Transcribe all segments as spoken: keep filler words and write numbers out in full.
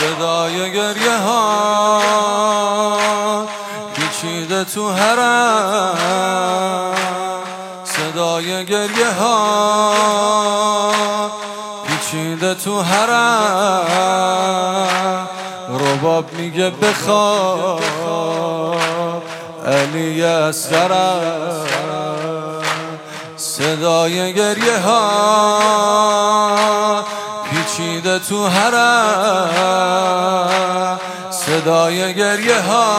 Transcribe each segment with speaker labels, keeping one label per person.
Speaker 1: صدای گریه ها پیچیده تو حرم، صدای گریه ها پیچیده تو حرم. رباب میگه بخواب علی اصغرم، صدای گریه ها پیچیده تو حرم، صدای گریه ها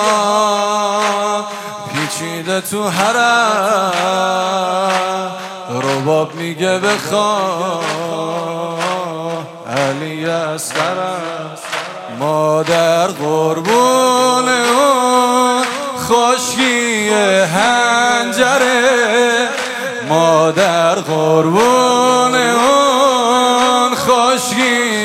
Speaker 1: پیچیده تو حرم. رباب میگه بخواب علی اصغرم. مادر قربون اون خشکی حنجره، مادر قربون اون خشکی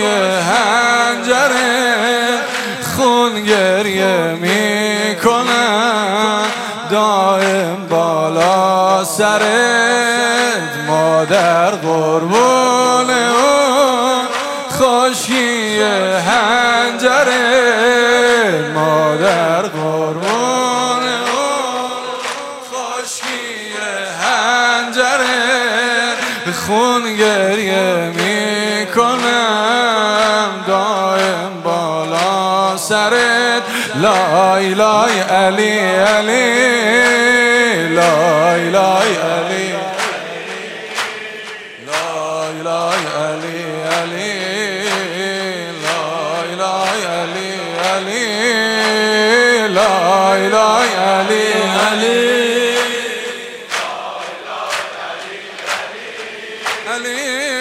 Speaker 1: حنجره. خون گریه میکنم دائم بالا سرت، مادر قربون اون خشکی حنجره، مادر قربون اون خشکی حنجره. خون گریه میکنم دائم بالا سرت. لا اله علی علی، لا اله علی، لا اله علی علی، لا اله علی علی، لا اله علی علی، علی.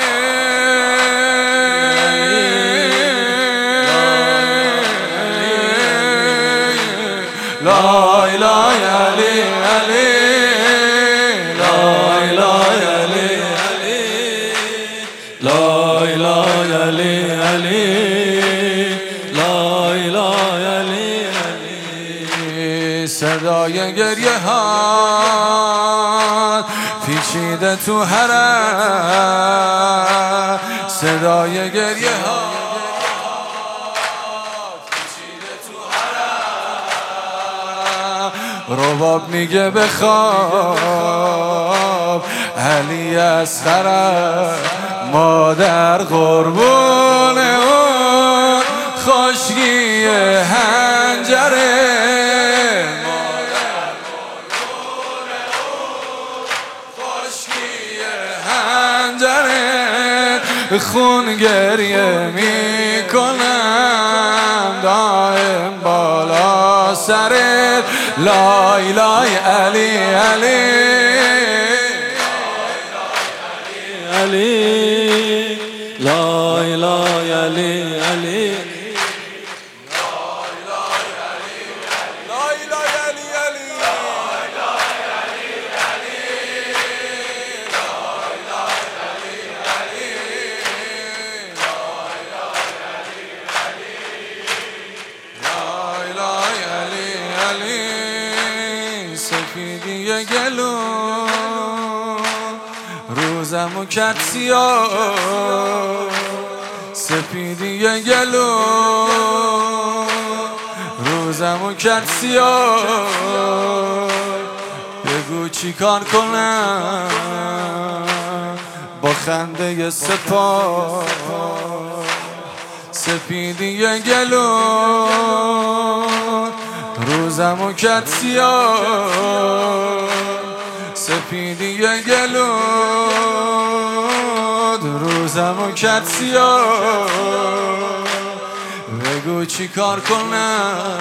Speaker 1: لا اله علی علی، لا اله علی علی، لا اله علی علی، لا اله علی علی. صدای گریه ها پیچیده تو حرم، صدای گریه ها رباب میگه بخواب علی اصغرم. مادر قربون اون خشکی حنجره، مادر قربون اون خشکی حنجره. خون گریه میکنم دائم بالا سرت. لا اله علی علی، علی، لا اله علی علی، لا اله علی علی، سفیدی گلو روزمو کرد سیاه، سفیدی گلو روزمو کرد سیاه. بگو چی کار کنم با خنده سپاه، سفیدی گلو روزمو کرد سیاه، سفیدی گلو روزمو کرد سیاه. بگو چی کار کنم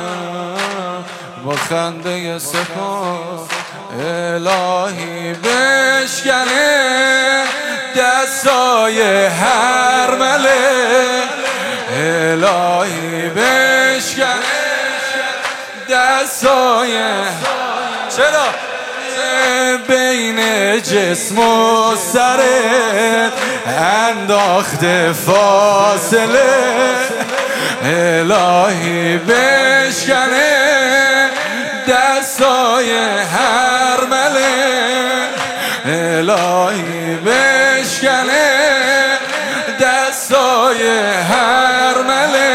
Speaker 1: با خنده سپاه. الهی بشکنه دستای هر ملک، الهی بشکنه دستای. چرا؟ بین جسم و سرت انداخته فاصله، الهی بشکنه دستای هر ملک، الهی بشکنه دستای هر ملک.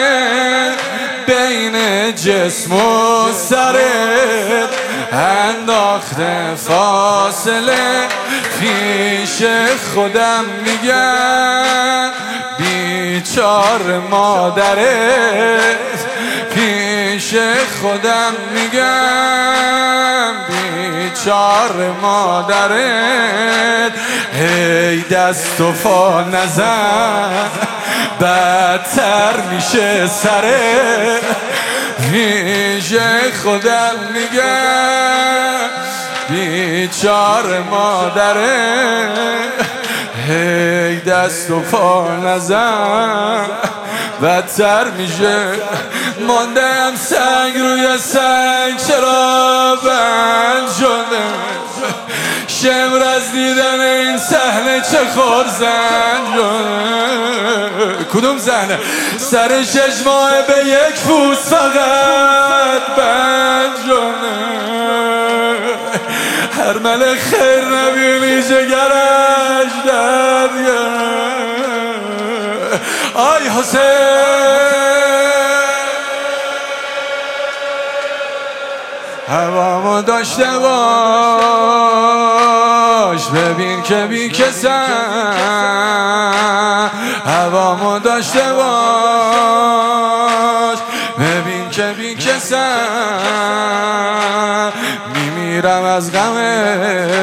Speaker 1: جسم و سرت انداخته فاصله، پیش خودم میگم بیچار مادرت، پیش خودم میگم بیچار مادرت. هی دست و پا نزن بدتر میشه سرت، پیش خودم میگم بیچار مادرت. هی دست و پا نزن بدتر میشه. ماندم سنگ روی سنگ، چرا بند شده شمر از دیدن این صحنه چه خورزن شده. کدوم صحنه؟ سر شش ماه به یک پوست فقط بند شده. هر مل خیر نبینی جگرش دریا. آی حسین هوامو داشته باش، ببین که بی کسم. هوامو داشته باش، ببین که بی کسم. میمیرم از غمه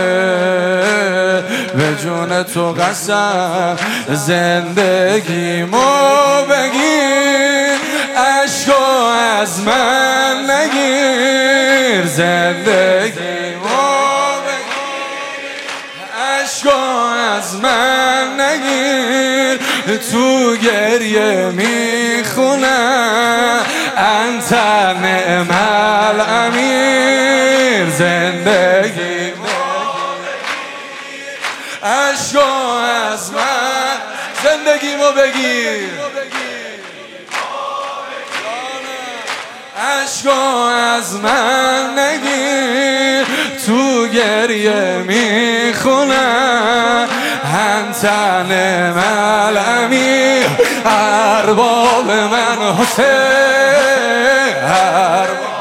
Speaker 1: به جون تو قسم. زندگیمو بگیر، عشقو از من نگیر. زندگیمو بگیر، عشقو از من نگیر. تو گریه میخونم انت نعم الامیر. زندگیمو بگیر، عشقو از من. زندگیمو بگیر، عشقو از من نگیر. تو گریه میخونم انت نعم الامیر. ارباب من حسین، ارباب